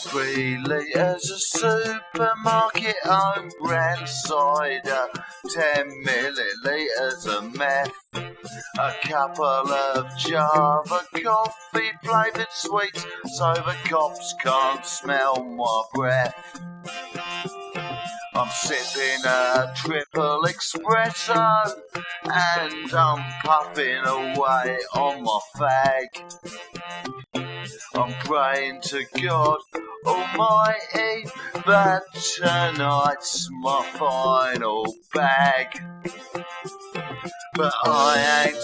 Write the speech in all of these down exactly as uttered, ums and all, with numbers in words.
Three litres of supermarket own brand cider, ten millilitres of meth, a couple of Java coffee flavoured sweets so the cops can't smell my breath. I'm sipping a triple espresso and I'm puffing away on my fag. I'm praying to God Almighty that tonight's my final bag. But I ain't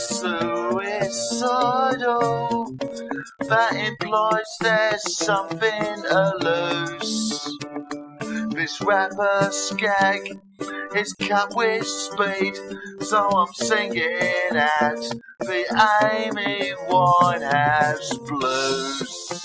suicidal. That implies there's something to lose. This rapper skag is cut with speed, so I'm singing at the Amy Winehouse blues.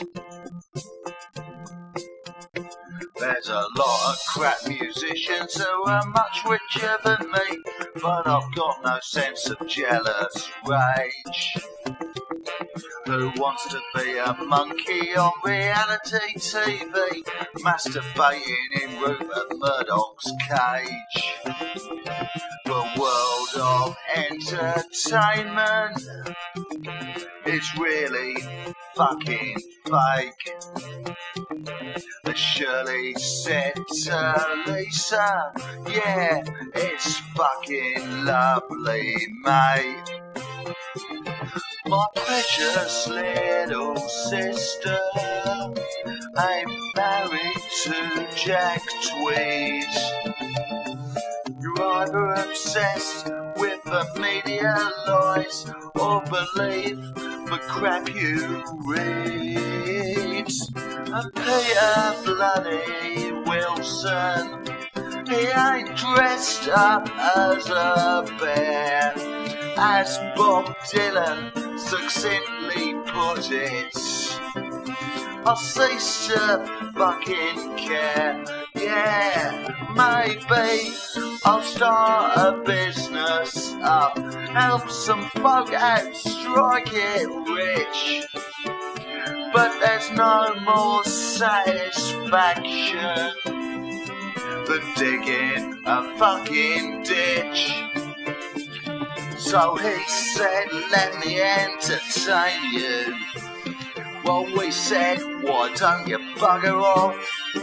There's a lot of crap musicians who are much richer than me, but I've got no sense of jealous rage. Who wants to be a monkey on reality T V, masturbating in Rupert Murdoch's cage? The world of entertainment is really fucking fake. As Shirley said to Lisa, yeah, it's fucking lovely, mate. My precious little sister ain't married to Jack Tweed. You're either obsessed with the media lies or believe the crap you read. And Peter Bloody Wilson, he ain't dressed up as a bear, as Bob Dylan succinctly put it. I'll cease to fucking care. Yeah, maybe I'll start a business up, help some folk out, strike it rich. But there's no more satisfaction than digging a fucking ditch. So he said, let me entertain you. Well, we said, why don't you bugger off?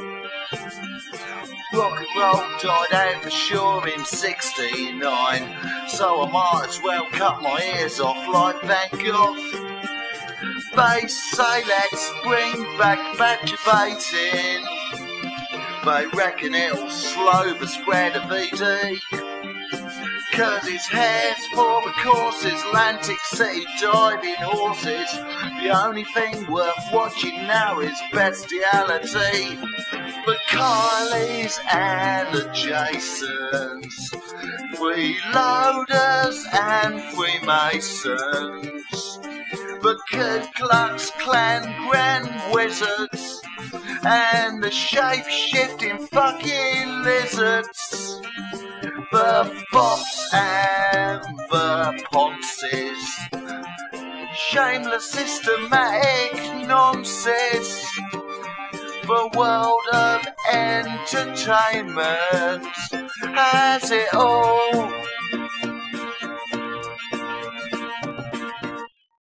Rock and roll died out for sure in sixty-nine, so I might as well cut my ears off like Van Gogh. They say let's bring back masturbating. They reckon it'll slow the spread of V D. Cause his hair's for the courses, Atlantic City diving horses. The only thing worth watching now is bestiality. The Kylies and the Jasons, freeloaders and Freemasons, the Ku Klux Klan Grand Wizards, and the shape-shifting fucking lizards, the Fops and the Ponces, shameless systematic nonsense. The world of entertainment has it all.